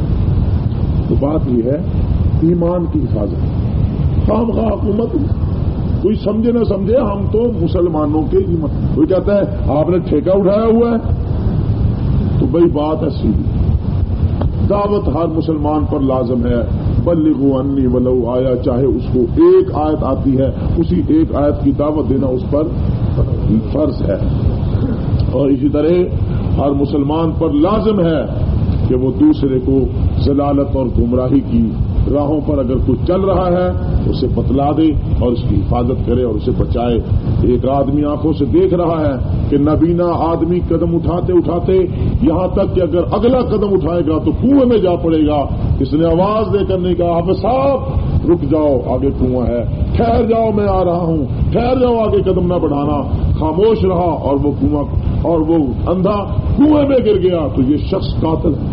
تو بات یہ ہے ایمان کی حفاظت، خام خواہ حکومت کوئی سمجھے نہ سمجھے، ہم تو مسلمانوں کے ایمان۔ کوئی کہتا ہے آپ نے ٹھیکہ اٹھایا ہوا ہے، تو بھئی بات ہے سیدھی، دعوت ہر مسلمان پر لازم ہے، بلغوا انی ولو آیا، چاہے اس کو ایک آیت آتی ہے، اسی ایک آیت کی دعوت دینا اس پر فرض ہے۔ اور اسی طرح ہر مسلمان پر لازم ہے کہ وہ دوسرے کو ضلالت اور گمراہی کی راہوں پر اگر کوئی چل رہا ہے اسے بتلا دے اور اس کی حفاظت کرے اور اسے بچائے۔ ایک آدمی آنکھوں سے دیکھ رہا ہے کہ نابینا آدمی قدم اٹھاتے اٹھاتے یہاں تک کہ اگر اگلا قدم اٹھائے گا تو کنویں میں جا پڑے گا، اس نے آواز دے کر نہیں کہا حافظ صاحب رک جاؤ، آگے کنواں ہے، ٹھہر جاؤ میں آ رہا ہوں، ٹھہر جاؤ آگے قدم نہ بڑھانا، خاموش رہا اور وہ کنواں اور وہ اندھا کنویں میں گر گیا، تو یہ شخص قاتل ہے،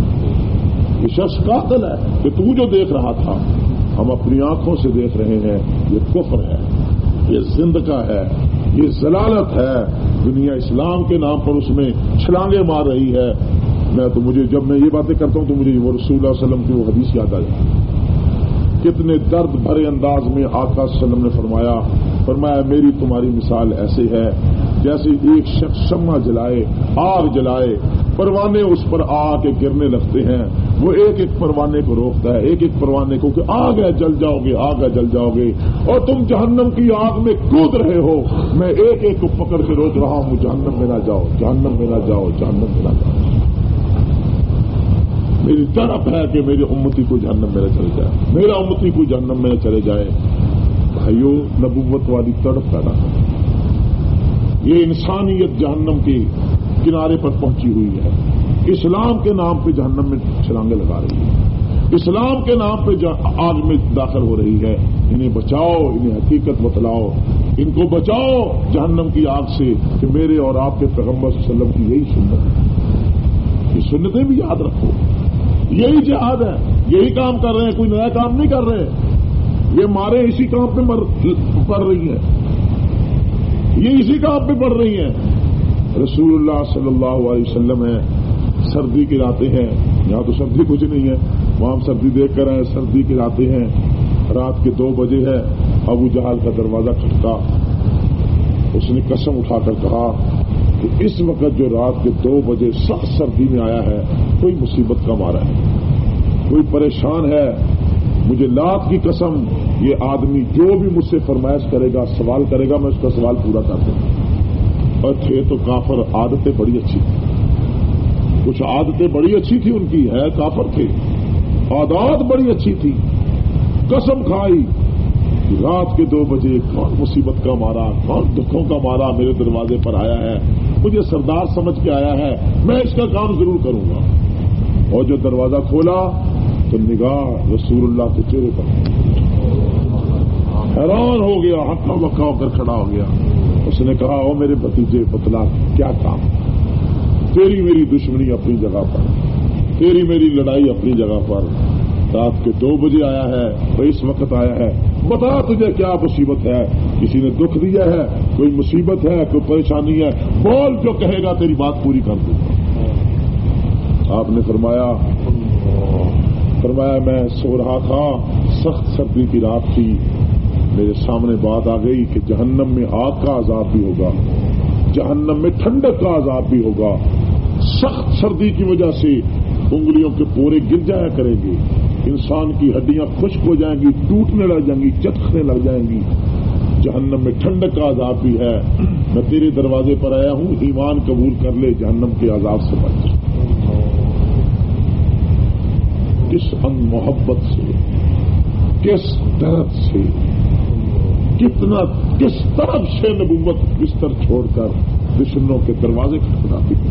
یہ شخص قاتل ہے کہ تو جو دیکھ رہا تھا ہم اپنی آنکھوں سے دیکھ رہے ہیں، یہ کفر ہے، یہ زندگی ہے، یہ ضلالت ہے، دنیا اسلام کے نام پر اس میں چھلانگیں مار رہی ہے۔ میں تو مجھے جب میں یہ باتیں کرتا ہوں تو مجھے وہ رسول اللہ علیہ وسلم کی وہ حدیث یاد آ جاتی ہے، کتنے درد بھرے انداز میں آقا صلی اللہ علیہ وسلم نے فرمایا فرمایا میری تمہاری مثال ایسے ہے جیسے ایک شخص شمع جلائے، آگ جلائے، پروانے اس پر آ کے گرنے لگتے ہیں، وہ ایک ایک پروانے کو روکتا ہے، ایک ایک پروانے کو کہ آگ ہے جل جاؤ گے، آگ ہے جل جاؤ گے، اور تم جہنم کی آگ میں کود رہے ہو، میں ایک ایک کو پکڑ کے روک رہا ہوں، جہنم میں نہ جاؤ، جہنم میں نہ جاؤ، جہنم میں نہ جاؤ۔ میری تڑپ ہے کہ میری امتی کو جہنم میں نہ چلے جائے، میرا امتی کو جہنم میں نہ چلے جائے۔ بھائیو نبوت والی تڑپ پیدا کرے، یہ انسانیت جہنم کے کنارے پر پہنچی ہوئی ہے، اسلام کے نام پہ جہنم میں چھلانگیں لگا رہی ہے، اسلام کے نام پہ آگ میں داخل ہو رہی ہے۔ انہیں بچاؤ، انہیں حقیقت بتلاؤ، ان کو بچاؤ جہنم کی آگ سے، کہ میرے اور آپ کے پیغمبر صلی اللہ علیہ وسلم کی یہی سنت ہے، یہ سنتیں بھی یاد رکھو، یہی جہاد ہے، یہی کام کر رہے ہیں، کوئی نیا کام نہیں کر رہے، یہ مارے اسی کام پہ مر پڑ رہی ہیں، یہ اسی کام پہ پڑ رہی ہیں۔ رسول اللہ صلی اللہ علیہ وسلم ہے، سردی کی راتیں ہیں، یہاں تو سردی کچھ نہیں ہے، وہاں ہم سردی دیکھ کر آئے، سردی کی راتیں ہیں، رات کے دو بجے ہے، ابو جہل کا دروازہ کھٹکا، اس نے قسم اٹھا کر کہا کہ اس وقت جو رات کے دو بجے سخت سردی میں آیا ہے کوئی مصیبت کا مارا ہے، کوئی پریشان ہے، مجھے لات کی قسم یہ آدمی جو بھی مجھ سے فرمائش کرے گا، سوال کرے گا، میں اس کا سوال پورا کر دوں گا۔ اور تھے تو کافر، عادتیں بڑی اچھی تھیں، کچھ عادتیں بڑی اچھی تھی ان کی، ہے کافر تھے، عادات بڑی اچھی تھی، قسم کھائی کہ رات کے دو بجے کون مصیبت کا مارا، کون دکھوں کا مارا میرے دروازے پر آیا ہے، مجھے سردار سمجھ کے آیا ہے، میں اس کا کام ضرور کروں گا۔ اور جو دروازہ کھولا تو نگاہ رسول اللہ کے چہرے پر حیران ہو گیا، ہکا بکا ہو کر کھڑا ہو گیا. اس نے کہا او میرے بھتیجے بتلا کیا کام؟ تیری میری دشمنی اپنی جگہ پر، تیری میری لڑائی اپنی جگہ پر، رات کے دو بجے آیا ہے تو اس وقت آیا ہے، بتا تجھے کیا مصیبت ہے؟ کسی نے دکھ دیا ہے؟ کوئی مصیبت ہے؟ کوئی پریشانی ہے؟ بول، جو کہے گا تیری بات پوری کر دوں گا. آپ نے فرمایا فرمایا میں سو رہا تھا، سخت سردی کی رات تھی، میرے سامنے بات آ گئی کہ جہنم میں آگ کا عذاب بھی ہوگا، جہنم میں ٹھنڈک کا عذاب بھی ہوگا. سخت سردی کی وجہ سے انگلیوں کے پورے گر جایا کریں گے، انسان کی ہڈیاں خشک ہو جائیں گی، ٹوٹنے لگ جائیں گی، چٹکنے لگ جائیں گی. جہنم میں ٹھنڈک کا عذاب بھی ہے. میں تیرے دروازے پر آیا ہوں، ایمان قبول کر لے، جہنم کے عذاب سے بچ. کس ان محبت سے، کس درد سے، کتنا کس طرف سے نبوت بستر چھوڑ کر دشمنوں کے دروازے کھٹکھٹاتی ہے.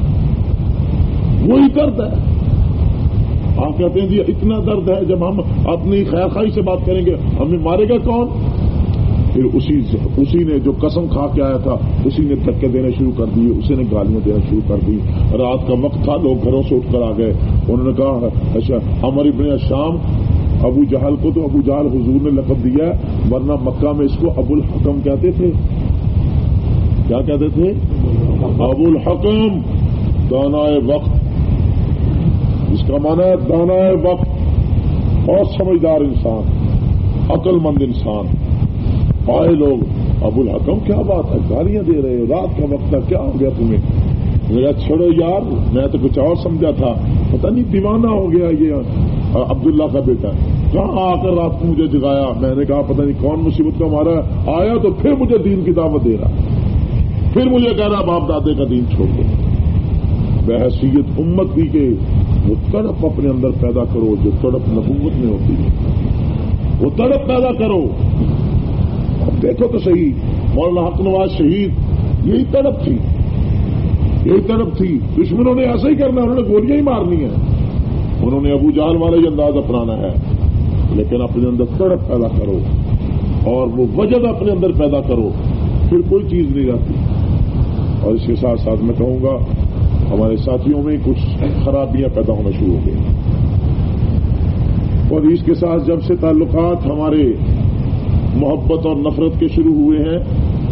وہی درد ہے. آپ کہتے ہیں جی اتنا درد ہے، جب ہم اپنی خیر خواہی سے بات کریں گے ہمیں مارے گا کون؟ پھر اسی اسی نے جو قسم کھا کے آیا تھا اسی نے دھکے دینے شروع کر دیے، اسی نے گالیاں دینا شروع کر دی. رات کا وقت تھا، لوگ گھروں سے اٹھ کر آ گئے. انہوں نے کہا اچھا عمر ابن شام، ابو جہل کو تو ابو جہل حضور نے لقب دیا ہے، ورنہ مکہ میں اس کو ابو الحکم کہتے تھے. کیا کہتے تھے؟ ابو الحکم، دانائے وقت. اس کا معنی ہے دانائے وقت، بہت سمجھدار انسان، عقل مند انسان. آئے لوگ ابو الحکم کیا بات ہے، گالیاں دے رہے، رات کا وقت تھا، کیا ہو گیا تمہیں؟ میرا چھوڑو یار، میں تو کچھ اور سمجھا تھا، پتہ نہیں دیوانہ ہو گیا یہ عبداللہ کا بیٹا. کہاں آ کر رات کو مجھے جگایا. میں نے کہا پتہ نہیں کون مصیبت کا مارا ہے، آیا تو پھر مجھے دین کی دعوت دے رہا، پھر مجھے کہہ رہا باپ دادے کا دین چھوڑ دو. بحیثیت امت کی کہ وہ تڑپ اپنے اندر پیدا کرو جو تڑپ نبوت میں ہوتی ہے، وہ تڑپ پیدا کرو. اب دیکھو تو صحیح، مولانا حق نواز شہید، یہی تڑپ تھی، یہی تڑپ تھی. دشمنوں نے ایسا ہی کرنا، انہوں نے گولیاں ہی مارنی ہیں، انہوں نے ابو جہل والا ہی انداز اپنانا ہے. لیکن اپنے اندر تڑپ پیدا کرو اور وہ وجد اپنے اندر پیدا کرو، پھر کوئی چیز نہیں رہتی. اور اس کے ساتھ ساتھ میں کہوں گا ہمارے ساتھیوں میں کچھ خرابیاں پیدا ہونا شروع ہو گئی، اور اس کے ساتھ جب سے تعلقات ہمارے محبت اور نفرت کے شروع ہوئے ہیں،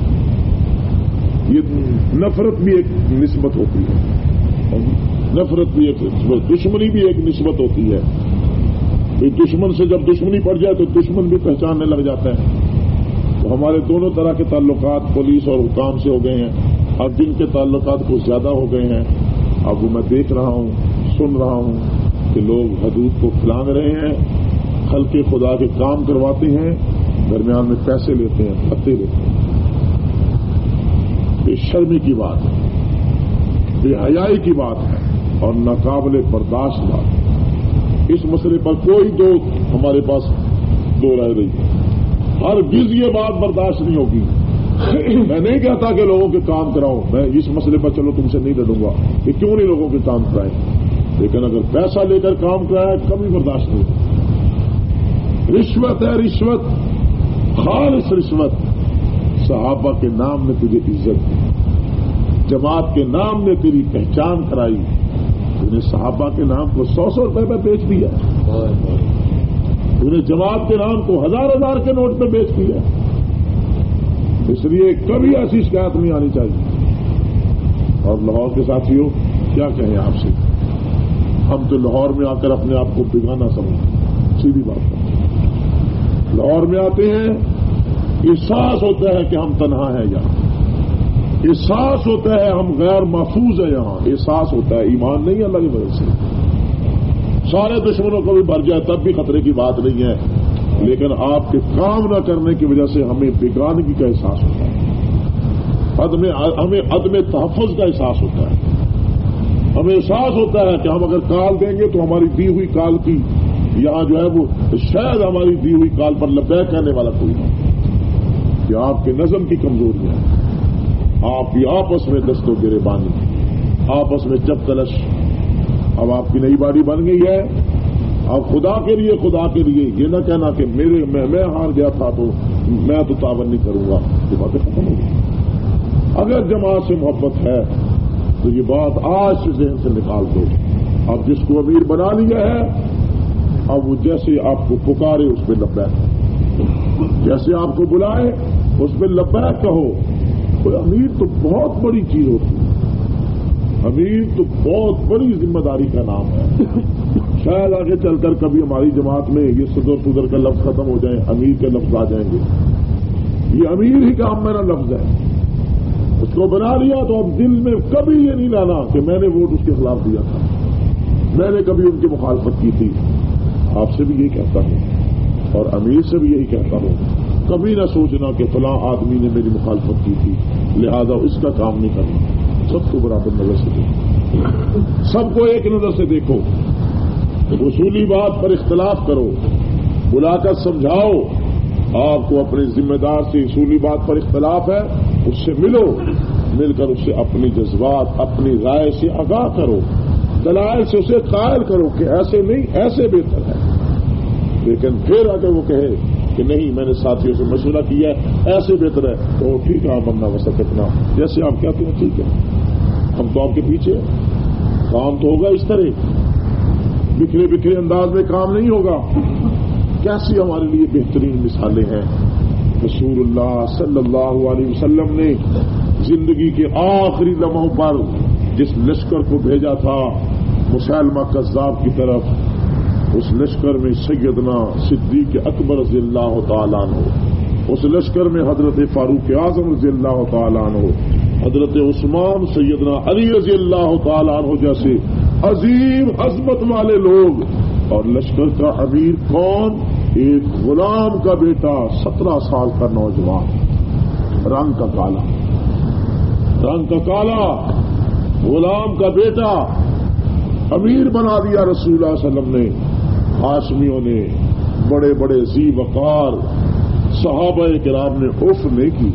یہ نفرت بھی ایک نسبت ہوتی ہے، نفرت بھی ایک نسبت، دشمنی بھی ایک نسبت ہوتی ہے. دشمن سے جب دشمنی پڑ جائے تو دشمن بھی پہچاننے لگ جاتا ہے. تو ہمارے دونوں طرح کے تعلقات پولیس اور حکام سے ہو گئے ہیں. اب جن کے تعلقات کچھ زیادہ ہو گئے ہیں، اب وہ میں دیکھ رہا ہوں، سن رہا ہوں کہ لوگ حدود کو پھلانگ رہے ہیں، خلق خدا کے کام کرواتے ہیں، درمیان میں پیسے لیتے ہیں، پتے لیتے ہیں. بے شرمی کی بات ہے، بے حیائی کی بات ہے اور ناقابل برداشت بات ہے. اس مسئلے پر کوئی دو ہمارے پاس دو رہ رہی ہے. ہر گز یہ بات برداشت نہیں ہوگی. میں نہیں کہتا کہ لوگوں کے کام کراؤں، میں اس مسئلے پر چلو تم سے نہیں لڑوں گا کہ کیوں نہیں لوگوں کے کام کرائیں، لیکن اگر پیسہ لے کر کام کرائے کبھی برداشت نہیں ہوگا. رشوت ہے، رشوت، خالص رشوت. صحابہ کے نام نے تجھے عزت دی، جماعت کے نام نے تیری پہچان کرائی، انہیں صحابہ کے نام کو سو سو روپے پہ بیچ دیا، انہیں جماعت کے نام کو ہزار ہزار کے نوٹ پہ بیچ دیا. اس لیے کبھی ایسی شکایت نہیں آنی چاہیے. اور لاہور کے ساتھیوں کیا کہیں آپ سے، ہم تو لاہور میں آ کر اپنے آپ کو بگانا سمجھتے، سیدھی بات ہے. لاہور میں آتے ہیں، احساس ہوتا ہے کہ ہم تنہا ہیں یہاں، احساس ہوتا ہے ہم غیر محفوظ ہیں یہاں، احساس ہوتا ہے ایمان نہیں ہے اللہ کی وجہ سے. سارے دشمنوں کو بھی بھر جائے تب بھی خطرے کی بات نہیں ہے، لیکن آپ کے کام نہ کرنے کی وجہ سے ہمیں بگانگی کا احساس ہوتا ہے، عدم ہمیں عدم تحفظ کا احساس ہوتا ہے. ہمیں احساس ہوتا ہے کہ ہم اگر کال دیں گے تو ہماری دی ہوئی کال کی یہاں جو ہے وہ شاید ہماری دی ہوئی کال پر لبیک کہنے والا کوئی نہیں. کہ آپ کے نظم کی کمزوریاں ہیں، آپ کی آپس میں دست و گریبانی، آپس میں چپ تلش. اب آپ کی نئی باڑی بن گئی ہے، اب خدا کے لیے خدا کے لیے یہ نہ کہنا کہ میرے میں, میں ہار گیا تھا تو میں تو تعاون نہیں کروں گا، یہ باتیں ختم ہو گئی۔ اگر جماعت سے محبت ہے تو یہ بات آج سے ذہن سے نکال دو۔ اب جس کو امیر بنا لیا ہے اب وہ جیسے آپ کو پکارے اس پہ لبیک، جیسے آپ کو بلائے اس پہ لبیک کہو۔ کوئی امیر تو بہت بڑی چیز ہوتی ہے، امیر تو بہت بڑی ذمہ داری کا نام ہے۔ شاید آگے چل کر کبھی ہماری جماعت میں یہ صدر صدر کا لفظ ختم ہو جائیں، امیر کے لفظ آ جائیں گے۔ یہ امیر ہی کا میرا لفظ ہے، اس کو بنا لیا تو اب دل میں کبھی یہ نہیں لانا کہ میں نے ووٹ اس کے خلاف دیا تھا، میں نے کبھی ان کی مخالفت کی تھی۔ آپ سے بھی یہی کہتا ہوں اور امیر سے بھی یہی کہتا ہوں، کبھی نہ سوچنا کہ فلاں آدمی نے میری مخالفت کی تھی لہذا اس کا کام نہیں کرنا۔ سب کو برابر نظر سے دیکھو، سب کو ایک نظر سے دیکھو، اصولی بات پر اختلاف کرو، بلا کر سمجھاؤ۔ آپ کو اپنے ذمہ دار سے اصولی بات پر اختلاف ہے، اس سے ملو، مل کر اس سے اپنی جذبات اپنی رائے سے آگاہ کرو، دلائل سے اسے قائل کرو کہ ایسے نہیں ایسے بہتر ہے۔ لیکن پھر اگر وہ کہے کہ نہیں میں نے ساتھیوں سے مشورہ کیا ہے ایسے بہتر ہے تو ٹھیک ہے، آپ بننا وسط اتنا جیسے آپ کہتے ہیں ٹھیک ہے، ہم تو آپ کے پیچھے کام تو ہوگا اس طرح، بکھرے بکھرے انداز میں کام نہیں ہوگا۔ کیسی ہمارے لیے بہترین مثالیں ہیں۔ رسول اللہ صلی اللہ علیہ وسلم نے زندگی کے آخری لمحوں پر جس لشکر کو بھیجا تھا مسیلمہ کذاب کی طرف، اس لشکر میں سیدنا صدیق اکبر رضی اللہ تعالیٰ عنہ، اس لشکر میں حضرت فاروق اعظم رضی اللہ تعالیٰ عنہ، حضرت عثمان سیدنا علی رضی اللہ تعالیٰ عنہ جیسے عظیم عظمت والے لوگ، اور لشکر کا امیر کون؟ ایک غلام کا بیٹا، سترہ سال کا نوجوان، رنگ کا کالا، رنگ کا کالا غلام کا بیٹا امیر بنا دیا رسول اللہ صلی اللہ علیہ وسلم نے۔ ہاشمیوں نے، بڑے بڑے ذی وقار صحابہ کرام نے اف نہیں کی۔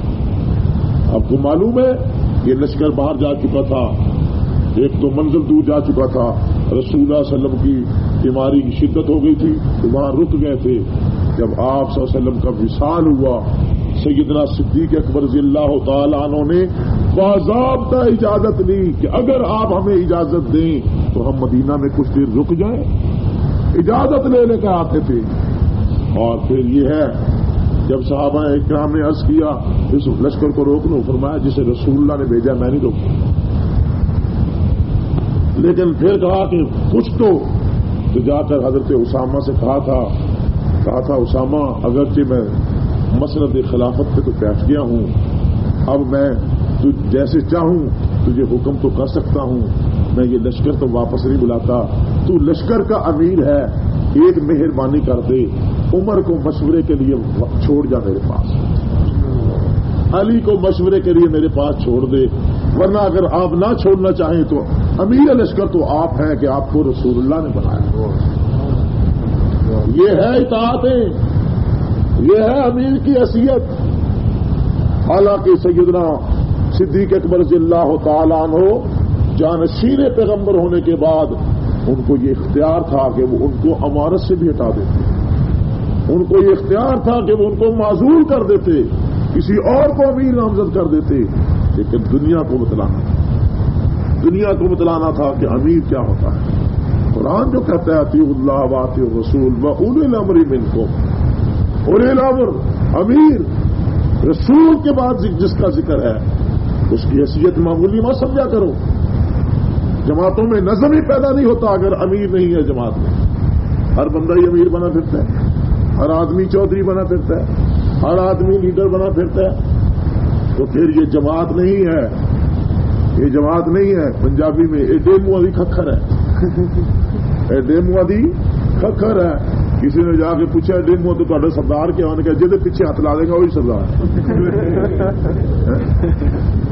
آپ کو معلوم ہے یہ لشکر باہر جا چکا تھا، ایک تو منزل دور جا چکا تھا، رسول اللہ صلی اللہ علیہ وسلم کی بیماری کی شدت ہو گئی تھی تو وہاں رک گئے تھے۔ جب آپ صلی اللہ علیہ وسلم کا وصال ہوا، سیدنا صدیق اکبر رضی اللہ تعالیٰ عنہ نے باضابطہ اجازت لی کہ اگر آپ ہمیں اجازت دیں تو ہم مدینہ میں کچھ دیر رک جائیں، اجازت لے لے کر آتے تھے۔ اور پھر یہ ہے جب صحابہ اکرام نے عرض کیا اس لشکر کو روک لو، فرمایا جسے رسول اللہ نے بھیجا میں نہیں روکوں، لیکن پھر کہا کہ کچھ تو تو جا کر حضرت اسامہ سے کہا تھا کہا تھا اسامہ اگرچہ میں مسند خلافت پہ تو بیٹھ گیا ہوں، اب میں تو جیسے چاہوں تجھے حکم تو کر سکتا ہوں، میں یہ لشکر تو واپس نہیں بلاتا، تو لشکر کا امیر ہے، ایک مہربانی کر دے، عمر کو مشورے کے لیے چھوڑ جا میرے پاس، علی کو مشورے کے لیے میرے پاس چھوڑ دے، ورنہ اگر آپ نہ چھوڑنا چاہیں تو امیر لشکر تو آپ ہیں کہ آپ کو رسول اللہ نے بنایا۔ یہ ہے اطاعتیں، یہ ہے امیر کی حیثیت۔ حالانکہ سیدنا صدیق اکبر رضی اللہ تعالیٰ عنہ جانشین پیغمبر ہونے کے بعد ان کو یہ اختیار تھا کہ وہ ان کو امارت سے بھی ہٹا دیتے، ان کو یہ اختیار تھا کہ وہ ان کو معزول کر دیتے، کسی اور کو امیر نامزد کر دیتے، لیکن دنیا کو بتلانا دنیا کو بتلانا تھا کہ امیر کیا ہوتا ہے۔ قرآن جو کہتا ہے اطیعوا اللہ واطیعوا الرسول واولی الامر منکم، اولی الامر امیر، رسول کے بعد جس کا ذکر ہے اس کی حیثیت معمولی مت سمجھا کرو۔ جماعتوں میں نظم ہی پیدا نہیں ہوتا اگر امیر نہیں ہے جماعت میں، ہر بندہ ہی امیر بنا پھرتا ہے، ہر آدمی چودھری بنا پھرتا ہے، ہر آدمی لیڈر بنا پھرتا ہے، تو پھر یہ جماعت نہیں ہے، یہ جماعت نہیں ہے۔ پنجابی میں اے ڈیمو ادی کھکھر ہے، اے ڈیمو ادی کھکھر ہے۔ کسی نے جا کے پوچھا ڈیمو تو تھوڑے سردار کیا، انہوں نے کہا جہاں پیچھے ہاتھ لا دے گا وہی سردار